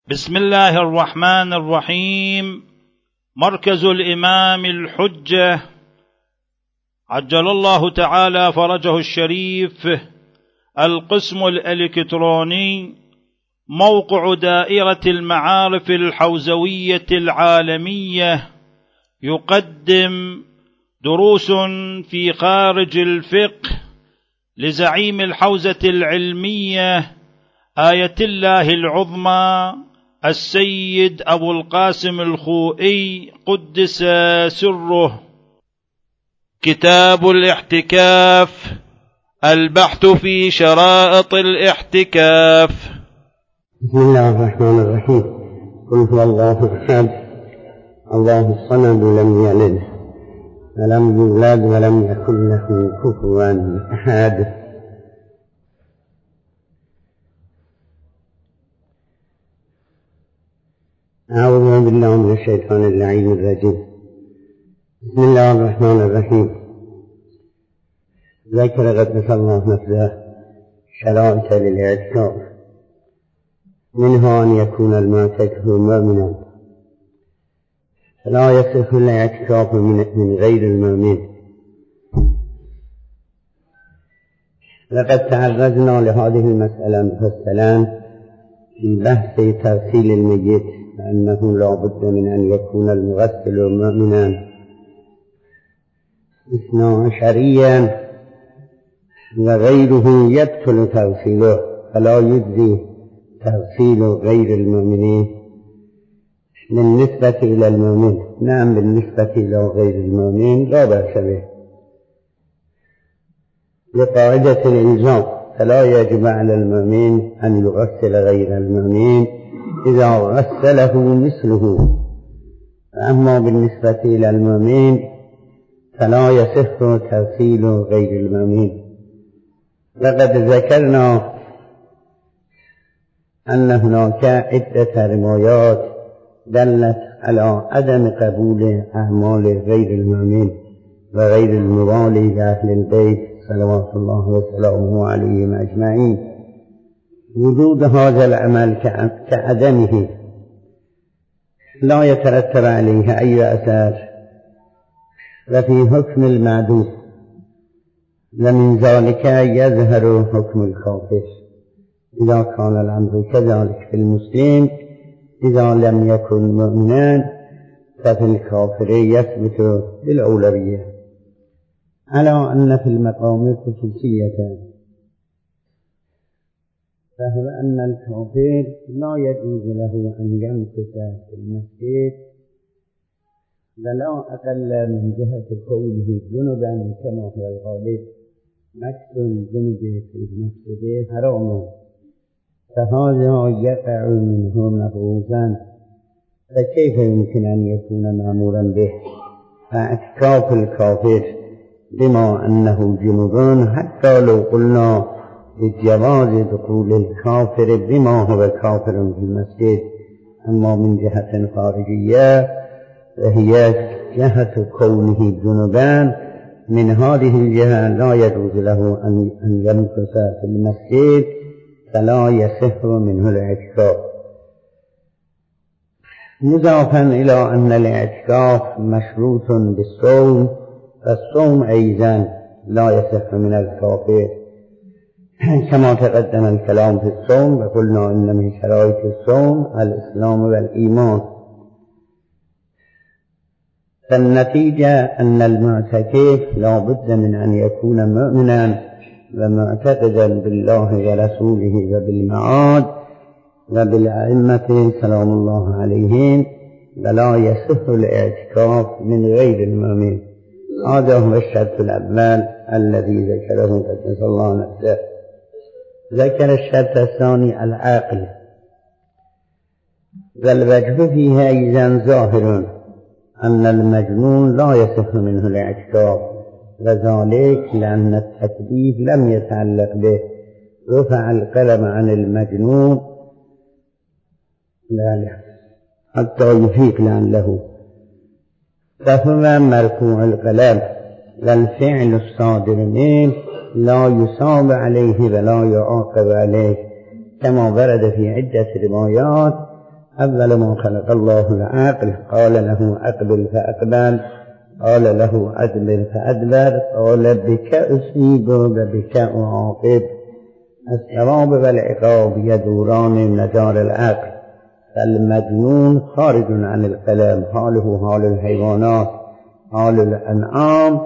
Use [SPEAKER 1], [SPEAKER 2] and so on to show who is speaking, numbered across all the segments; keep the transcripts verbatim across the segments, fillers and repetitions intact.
[SPEAKER 1] بسم الله الرحمن الرحيم. مركز الإمام الحجة عجل الله تعالى فرجه الشريف، القسم الإلكتروني، موقع دائرة المعارف الحوزوية العالمية، يقدم دروس في خارج الفقه لزعيم الحوزة العلمية آية الله العظمى السيد أبو القاسم الخوئي قدس سره. كتاب الاحتكاف، البحث في شرائط الاحتكاف.
[SPEAKER 2] بسم الله الرحمن الرحيم. قل هو الله أحد الله الصمد لم يلد ولم يولد ولم يكن له كفوا أحد. أعوذ بالله من الشيطان اللعين الرجيم. بسم الله الرحمن الرحيم. ذكر قدس الله نفسه شرائط للاعتكاف، منها أن يكون المعتكف مؤمنا، فلا يصح الاعتكاف من غير المؤمن. لقد تعرضنا لهذه المسألة مفصلا في بحث تغسيل الميت، لأنه لا بد من أن يكون المغسل مؤمنا اثنا عشريا، وغيره يبطل تغسيله، فلا يجزي تغسيل غير المؤمنين بالنسبة إلى المؤمن. نعم، بالنسبة إلى غير المؤمن لا بأس به لقاعدة الإلزام، فلا يجب على المؤمن أن يغسل غير المؤمن إذا غسله مثله. أما بالنسبة إلى المؤمن فلا يصح تغسيل غير المؤمن. لقد ذكرنا أن هناك عدة روايات دلت على عدم قبول أعمال غير المؤمن وغير الموالي لأهل البيت صلوات الله وسلامه عليهم أجمعين. وجود هذا العمل كعدمه لا يترتب عليه أي أثر، وفي حكم المعدوم، ومن ذلك يظهر حكم الكافر إذا كان الأمر كذلك في المسلم. إذا لم يكن مؤمنا ففي الكافر يثبت بالأولوية، على أن في المقام خصوصية، فهو أن الكافر لا يجوز له أن يمكث في المسجد، ولا أقل من جهة كونه جنبا كما هو الغالب. مكث الجنب في المسجد حرام، فهذا يقع منه مبعوثا، فكيف يمكن أن يكون مأمورا به؟ فاعتكاف الكافر بما أنه جنوب، حتى لو قلنا بجواز دخول الكافر بما هو كافر في المسجد، أما من جهة خارجية وهي جهة كونه جنوبا، من هذه الجهة لا يجوز له أن يمكث في المسجد، فلا يصح منه الاعتكاف. مضافا إلى أن الاعتكاف مشروط بالصوم، فالصوم أيضا لا يصح من الكافر، كما تقدم الكلام في الصوم، وقلنا إن من شرائط الصوم الإسلام والإيمان. فالنتيجة أن المعتكف لا بد من أن يكون مؤمنا ومعتقدا بالله ورسوله وبالمعاد وبالأئمة سلام الله عليهم، ولا يصح الاعتكاف من غير المؤمن. هذا هو الشرط الأول الذي ذكره قدس الله نفسه. ذكر الشرط الثاني العقل، والوجه فيه أيضا ظاهر أن المجنون لا يصح منه الاعتكاف، وذلك لأن التكليف لم يتعلق به، رفع القلم عن المجنون حتى يفيق لعله، فهو مرفوع القلم، والفعل الصادر منه لا يصاب عليه ولا يعاقب عليه، كما ورد في عدة روايات أول ما خلق الله العقل قال له أقبل فأقبل، قال له أدبر فأدبر، قال بك أصيب وبك أعاقب. الثواب والعقاب يدوران مدار العقل، فالمجنون خارج عن الكلام، حاله حال الحيوانات، حال الأنعام،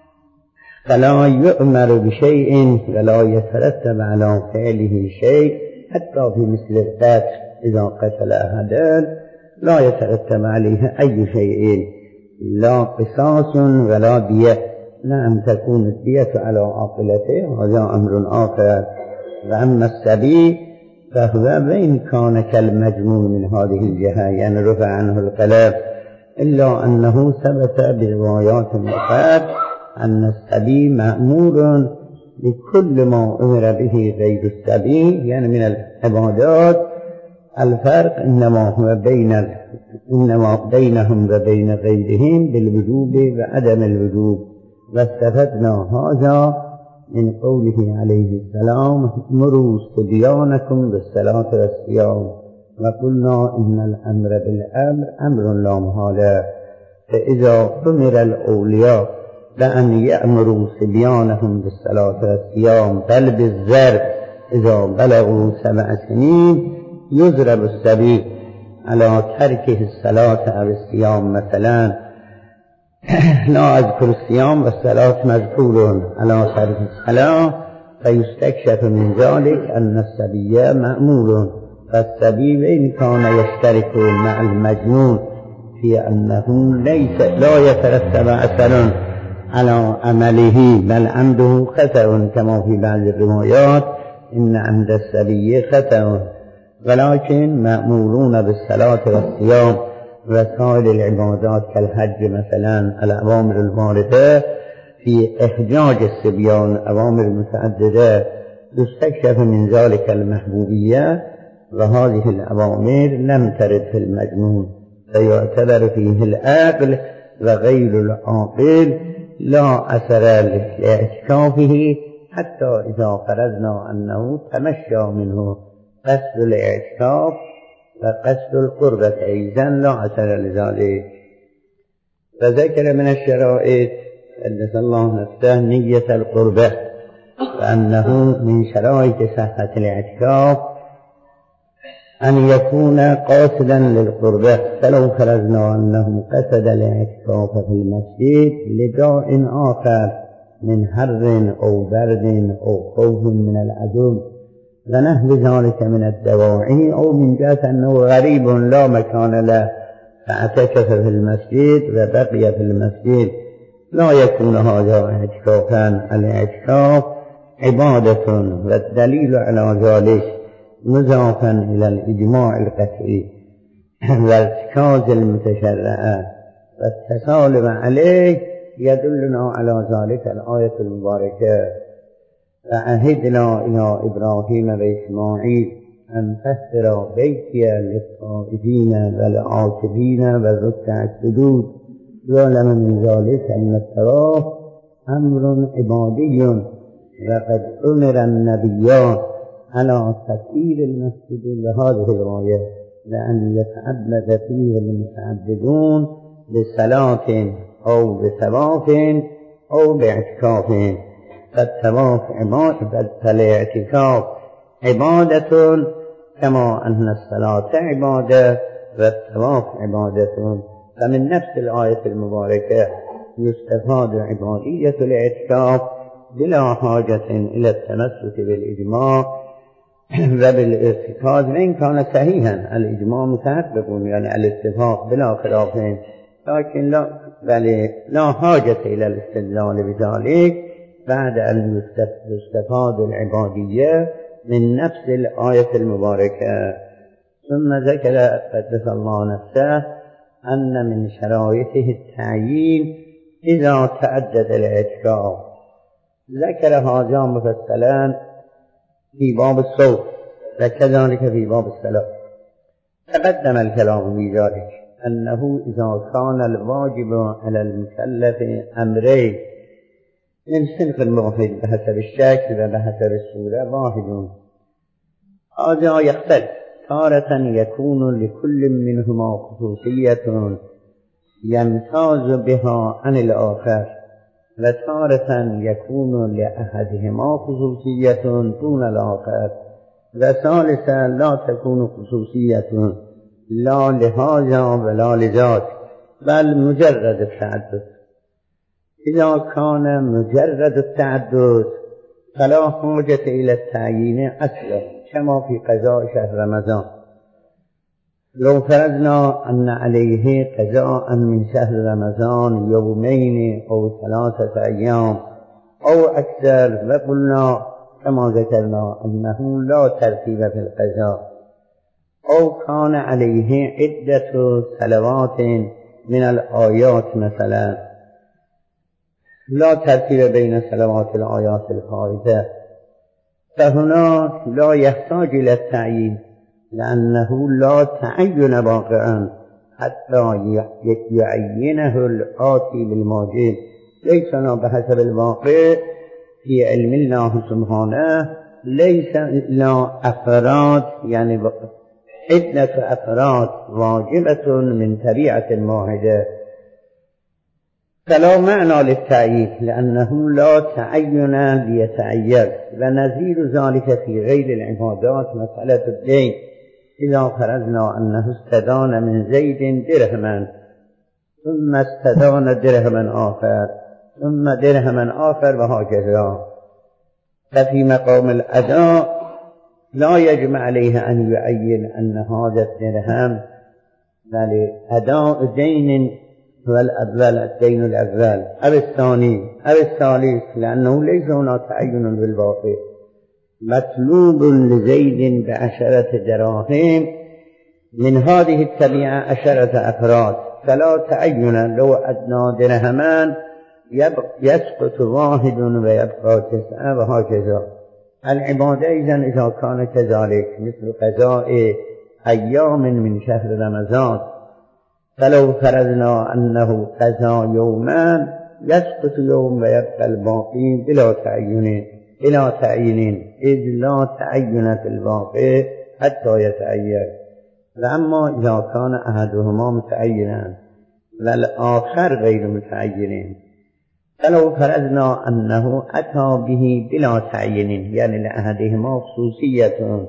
[SPEAKER 2] فلا يؤمر بشيء ولا يترتب على فعله شيء، حتى في مثل القتل إذا قتل أحدا لا يترتب عليه أي شيء، لا قصاص ولا دية. نعم تكون الدية على عاقلته، هذا أمر آخر. وأما السبي فهو وإن كان كالمجنون من هذه الجهة، يعني رفع عنه القلم، إلا أنه ثبت بروايات أخرى أن السبي مأمور بكل ما أمر به غير السبي، يعني من العبادات. الفرق إنما هو بين إنما بينهم وبين غيرهم بالوجوب وعدم الوجوب. واستفدنا هذا من قوله عليه السلام: مروا صبيانكم بالصلاة والصيام. وقلنا إن الأمر بالأمر أمر لا محالة، فإذا أمر الأولياء بأن يأمروا صبيانهم بالصلاة والصيام بل بالضرب إذا بلغوا سبع سنين، يضرب الصبي على تركه الصلاة أو الصيام مثلا. لا أذكر الصيام والصلاة مذكور على ترك الصلاة، فيستكشف من ذلك أن الصبي مأمور. فالصبي وإن كان يشترك مع المجنون في أنه ليس لا يترتب أثر على عمله بل عنده خطأ، كما في بعض الروايات إن عند الصبي خطأ، ولكن مأمورون بالصلاة والصيام وسائر العبادات كالحج مثلا. الأوامر الواردة في إحجاج الصبيان أوامر متعددة، يستكشف من ذلك المحبوبية، وهذه الأوامر لم ترد في المجنون، فيعتبر فيه العقل، وغير العاقل لا أثر لاعتكافه، حتى إذا فرضنا أنه تمشى منه قصد الاعتكاف وقصد القربة أيضا لا أثر لذلك. فذكر من الشرائط قدس الله نفسه نية القربة، وأنه من شرائط صحة الاعتكاف أن يكون قاصدا للقربة. فلو فرضنا أنه قصد الاعتكاف في المسجد لداء آخر من حر أو برد أو خوف من العدو ونحو ذلك من الدواعي، أو من جهة أنه غريب لا مكان له فاعتكف في المسجد وبقي في المسجد، لا يكون هذا اعتكافا. الاعتكاف عبادة، والدليل على ذلك مضافا إلى الإجماع القطعي والارتكاز المتشرعة والتسالم عليه، يدلنا على ذلك الآية المباركة: فعهدنا إلى إبراهيم وإسماعيل أن طهر بيتي للطائفين والعاكفين والركع السجود. يعلم من ذلك أن الطواف أمر عبادي، وقد أمر النبيان على تطهير المسجد لهذه الغاية، لأن يتعبد فيه المتعبدون بصلاة أو بطواف أو باعتكاف. فالطواف عبادة، فالاعتكاف عبادة كما أن الصلاة عبادة والطواف عبادة. فمن نفس الآية المباركة يستفاد عبادية الاعتكاف بلا حاجة إلى التمسك بالإجماع وبالارتكاز، وإن كان صحيحا الإجماع متحقق، يعني الاتفاق بلا خلاف، لكن لا, بل لا حاجة إلى الاستدلال بذلك بعد أن يستفاد العبادية من نفس الآية المباركة. ثم ذكر قدس الله نفسه أن من شرائطه التعيين إذا تعدد الاعتكاف. ذكر هذا مفصلا في باب الصوم وكذلك في باب الصلاة. تقدم الكلام في ذلك أنه إذا كان الواجب على المكلف أمرين من صنف واحد بحسب الشكل وبحسب الصورة واحد، هذا يختلف تارة يكون لكل منهما خصوصية يمتاز بها عن الآخر، وتارة يكون لأحدهما خصوصية دون الآخر، وثالثا لا تكون خصوصية لا لهذا ولا لذاك بل مجرد التعدد. إذا كان مجرد التعدد فلا حاجة إلى التعيين أصلا، كما في قضاء شهر رمضان. لو فرضنا أن عليه قضاء من شهر رمضان يومين أو ثلاثة أيام أو أكثر، وقلنا كما ذكرنا أنه لا ترتيب في القضاء، أو كان عليه عدة صلوات من الآيات مثلا، لا ترتيب بين صلوات الآيات الفائتة، فهنا لا يحتاج إلى التعيين، لأنه لا تعين واقعا حتى يعينه الآتي بالماجد. ليس بحسب الواقع في علم الله سبحانه، ليس إلا أفراد، يعني عدة أفراد واجبة من طبيعة واحدة، فلا معنى للتعيين لأنه لا تعين ليتعين. ونظير ذلك في غير العبادات مسألة الدين. إذا فرضنا أنه استدان من زيد درهما ثم استدان درهما آخر ثم درهما آخر وهكذا، ففي مقام الأداء لا يجب عليه أن يعين أن هذا الدرهم بل أداء دين هو الأول، الدين الأول أو الثاني أو الثالث، لأنه ليس هنا تعين بالواقع. مطلوب لزيد بعشرة دراهم من هذه الطبيعة عشرة أفراد، فلا تعين. لو أدنى درهمان يسقط واحد ويبقى تسعة وهكذا. العبادة إذن إذا كان كذلك مثل قضاء أيام من شهر رمضان، فلو فرضنا أنه قضى يوما يسقط يوم ويبقى الباقي بلا تعيين بلا تعيين إذ لا تعين في الواقع حتى يتعين. وأما إذا كان أحدهما متعينا والآخر غير متعين، فلو فرضنا أنه أتى به بلا تعيين، يعني لأحدهما خصوصية،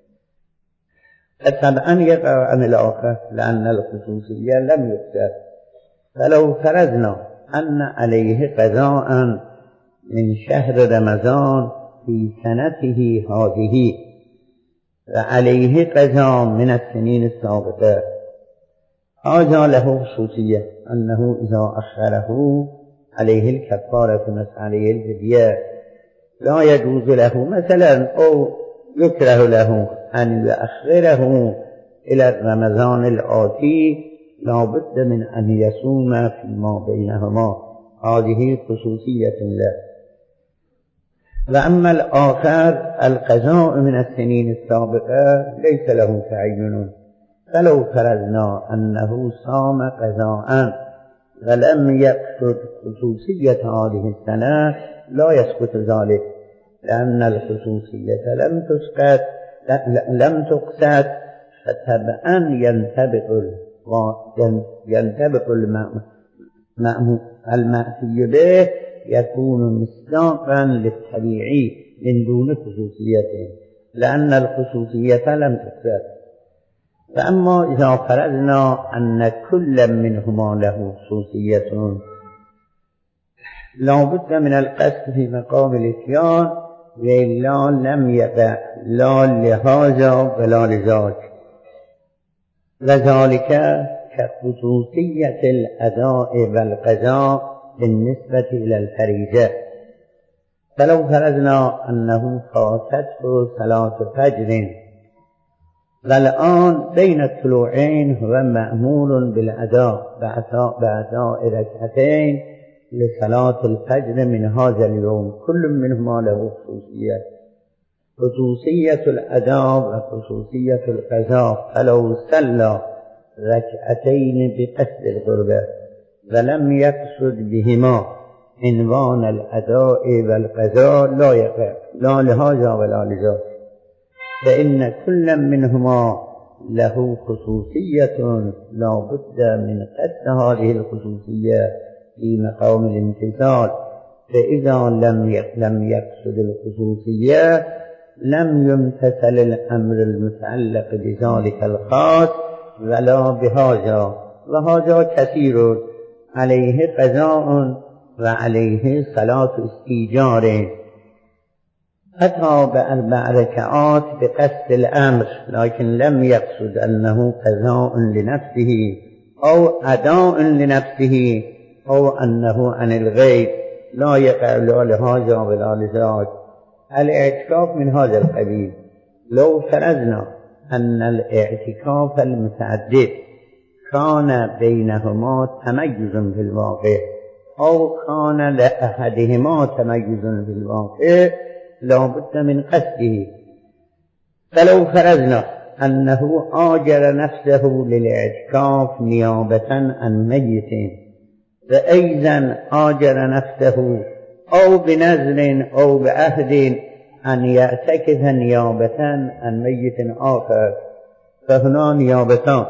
[SPEAKER 2] فطبعا يقع عن الآخر لأن الخصوصية لم يكتب. فلو فرضنا أن عليه قضاء من شهر رمضان في سنته هذه وعليه قضاء من السنين السابقة، هذا له خصوصية أنه إذا أخره عليه الكفارة مثل عليه الفدية، لا يجوز له مثلا أو يكره له أن يؤخره إلى رمضان الآتي، لا بد من أن يصوم فيما بينهما، هذه خصوصية له. وأما الآخر القضاء من السنين السابقة ليس له تعين. فلو فرضنا أنه صام قضاء ولم يقصد خصوصية هذه السنة لا يسقط ذلك، لأن الخصوصية لم تسقط لم تقصد، فتبعا ينطبق ينطبق المأتي به، يكون مصداقا للطبيعي من دون خصوصيته، لأن الخصوصية لم تقصد. فأما إذا فرضنا أن كل منهما له خصوصية، لا بد من القصد في مقام الاتيان، وإلا لم يقع لا لهذا ولا لذاك، وذلك كخصوصية الأداء والقضاء بالنسبة إلى الفريضة. فلو فرضنا أنه فاتته صلاة فجر والآن بين الطلوعين هو مأمور بالأداء بأداء ركعتين لصلاة الفجر من هذا اليوم، كل منهما له خصوصية، خصوصية الأداء وخصوصية القضاء. فلو صلى ركعتين بقصد القربة ولم يقصد بهما عنوان الأداء والقضاء لا يقع لا لهذا ولا لذاك، فإن كل منهما له خصوصية لا بد من قصد هذه الخصوصية في مقام الامتثال، فإذا لم لم يقصد الخصوصية لم يمتثل الأمر المتعلق بذلك الخاص ولا بهذا، وهذا كثير عليه قضاء وعليه صلاة استيجار. أتى بأربع ركعات بقصد الأمر لكن لم يقصد أنه قضاء لنفسه أو أداء لنفسه أو أنه عن الغير، لا يقع لا لهذا ولا لذاك. الاعتكاف من هذا القبيل. لو فرضنا أن الاعتكاف المتعدد كان بينهما تميز في الواقع أو كان لأحدهما تميز في الواقع لا بد من قصده. فلو فرضنا أنه آجر نفسه للاعتكاف نيابة عن ميت، فأيضا آجر نفسه أو بنذر أو بعهد أن يعتكف نيابة عن ميت آخر، فهنا نيابتان،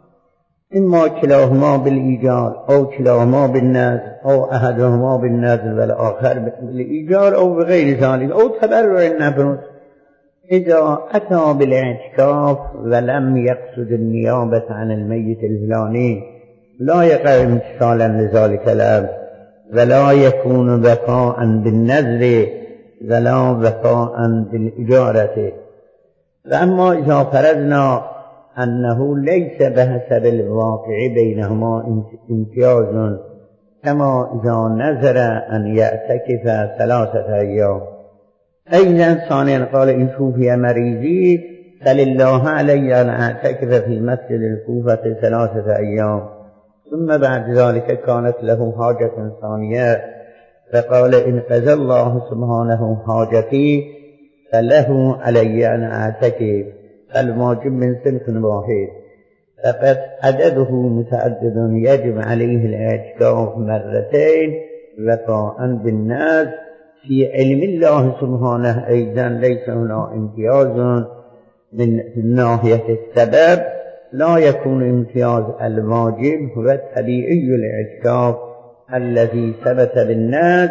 [SPEAKER 2] إما كلاهما بالإيجار أو كلاهما بالنذر أو أحدهما بالنذر والآخر بالإيجار أو بغير ذلك أو تبرع النفس. إذا أتى بالاعتكاف ولم يقصد النيابة عن الميت الفلاني لا يقع امتثالا لذلك الأمر ولا يكون بقاء بالنذر ولا بقاء بالإجارة. فأما إذا فرضنا أنه ليس بحسب الواقع بينهما امتياز، كما إذا نذر أن يعتكف ثلاثة أيام، أيضا ثانيا قال إن شوفي مريضي فلله علي أن أعتكف في مسجد الكوفة ثلاثة أيام، ثم بعد ذلك كانت له حاجة ثانية فقال إن قضى الله سبحانه حاجتي فله علي أن أعتكف، فالواجب من صنف واحد، فقد عدده متعدد يجب عليه الاعتكاف مرتين وفاء بالناس. في علم الله سبحانه أيضا ليس هنا امتياز من ناحية السبب، لا يكون امتياز الواجب هو الطبيعي الاعتكاف الذي ثبت بالناس،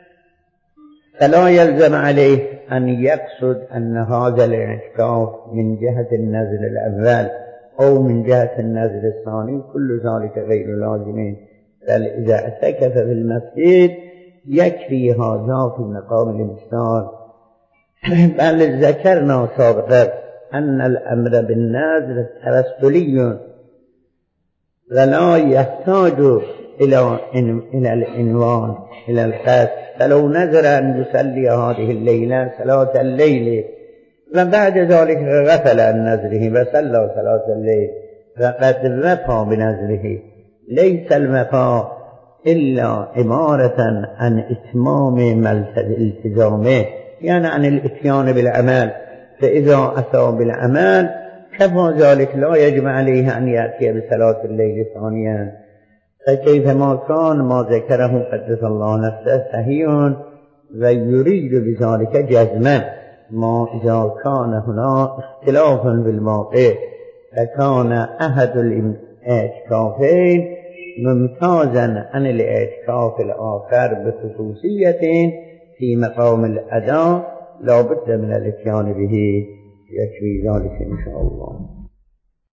[SPEAKER 2] فلا يلزم عليه أن يقصد أن هذا الاعتكاف من جهة النذر الأول أو من جهة النذر الثاني، كل ذلك غير لازم، بل إذا اعتكف في المسجد يكفي هذا في مقام الامتثال. بل ذكرنا سابقا أن الأمر بالنذر توسلي ولا يحتاج إلى إلى العنوان إلى القصد، فلو نذر أن يصلي هذه الليلة صلاة الليل وبعد ذلك غفل عن نذره وصلى صلاة الليل فقد وفى بنذره. ليس الوفاء إلا عبارة عن إتمام التزامه، يعني عن الإتيان بالعمل، فإذا أتى بالعمل كفى ذلك، لا يجب عليه أن يأتي بصلاة الليل ثانيا. فكيفما كان ما ذكره قدس الله نفسه صحيح ويريد بذلك جزما، ما إذا كان هنا اختلاف بالواقع فكان أحد الاعتكافين ممتازا عن الاعتكاف الآخر بخصوصية في مقام الأداء لا بد من الاتيان به، يكفي ذلك إن شاء الله.